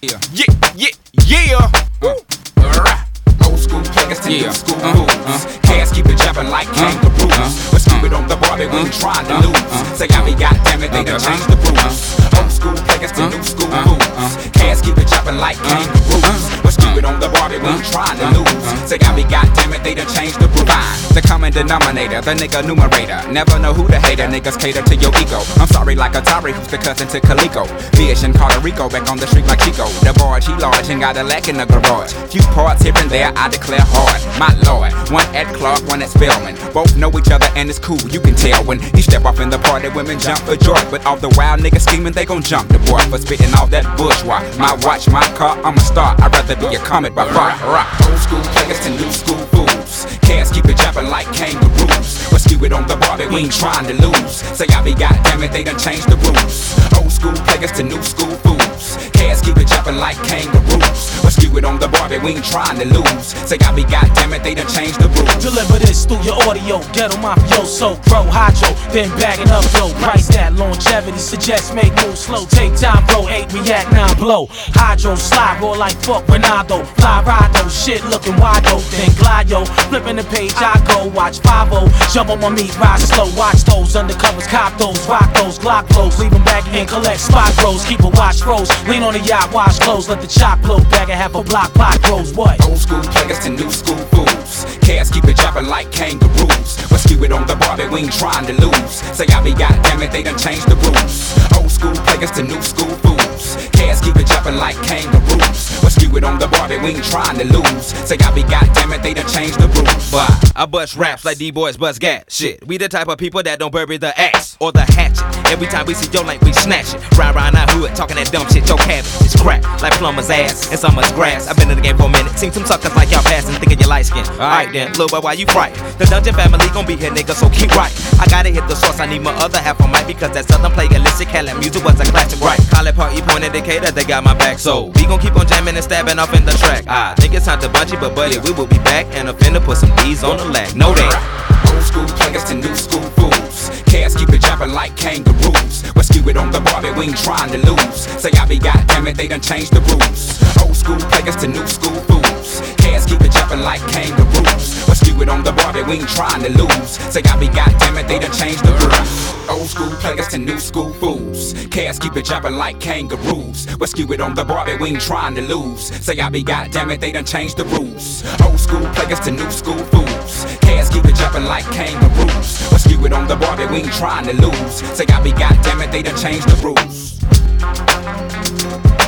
Yeah. Old school players to new school moves. Cats keep it jumping like kangaroos. But stupid on the Barbie, we ain't trying to lose. Say, I be goddamn it, they done changed the rules. Old school players to new school moves. Cats keep it jumping like kangaroos. But stupid on the Barbie, we ain't trying to lose. Say, I be goddamn it, they done changed the rules. The common denominator, the nigga numerator. Never know who the hater, niggas cater to your ego. I'm sorry like Atari, who's the cousin to Calico. Fish in Puerto Rico, back on the street like Chico. The barge, he large and got a lack in the garage. Few parts here and there, I declare hard. My lord, one at Clark, one at Spelman. Both know each other and it's cool, you can tell when he step off in the party, women jump for joy. But all the wild niggas scheming, they gon' jump the boy for spitting all that bourgeois. My watch, my car, I'm a star. I'd rather be a comet by far. Old school players to new school fools. Cats keep it jumping like kangaroos. But skew it on the Barbie, we ain't trying to lose. Say, I be goddamn it, they done changed the rules. Old school players to new school fools. Cats keep it jumping like kangaroos. But skew it on the Barbie, we ain't trying to lose. Say, I be goddamn it, they done changed the rules. Deliver this through your audio, ghetto mafioso, grow hydro, then bagging up dough. Price that longevity, suggest make moves slow. Take time, bro, 8 react, 9 blow. Hydro, slide, roll like fuck Ronaldo. Fly ride though, shit looking wide though. Then glide yo, flipping the page, I go. Watch 5-0, jump on my meat, ride slow. Watch those undercovers, cop those, rock those, Glock blows. Leave them baggy and collect spot bros. Keep a watch froze, lean on the yacht, wash clothes. Let the chop blow, bag and half a block, pot grows. What? Old school players to new school fools. Cats keep it jumping like kangaroos. But skew it on the Barbie, we ain't trying to lose. Say, I be goddamn it, they done changed the rules. Old school players to new school fools. Cats keep it jumping like kangaroos. But skew it on the Barbie, we ain't trying to lose. Say, I be goddamn it, they done changed the rules. But I bust raps like D-boys bust gas. Shit, we the type of people that don't bury the axe or the hatchet. Every time we see your lane, we snatch it. Ride around our hood, talking that dumb shit. Your cabbage is crack, like plumber's ass and summer's grass. I've been in the game for a minute. Seen some suckers like y'all passing, thinking you light skin. Alright then, little boy, why you frightened? The Dungeon family gon' be here, nigga, so keep right. I gotta hit the source, I need my other half on mic because that southern play illicit Cali music was a classic, right? Call it party point indicator, they got my back, so we gon' keep on jamming and stabbing off in the track. I think it's time to bunchy, but buddy, we will be back and offender put some D's on the lag. Know that. Old school players to new school fools. Cats keep it jumping like kangaroos. But skew it on the Barbie, we ain't trying to lose. Say, I be goddamn it, they done changed the rules. Old school players to new school fools. Cats keep it jumping like kangaroos. But skew it on the Barbie, we ain't trying to lose. Say, I be goddamn it, they done changed the rules. Old school players to new school fools. Cats keep it jumping like kangaroos. But skew it on the Barbie, we ain't trying to lose. Say, I be goddamn it, they done changed the rules. Old school players to new school fools. Cats keep it jumping like kangaroos. But skew it on the Barbie, we ain't trying to lose. Say, I be goddamn it, they done changed the rules.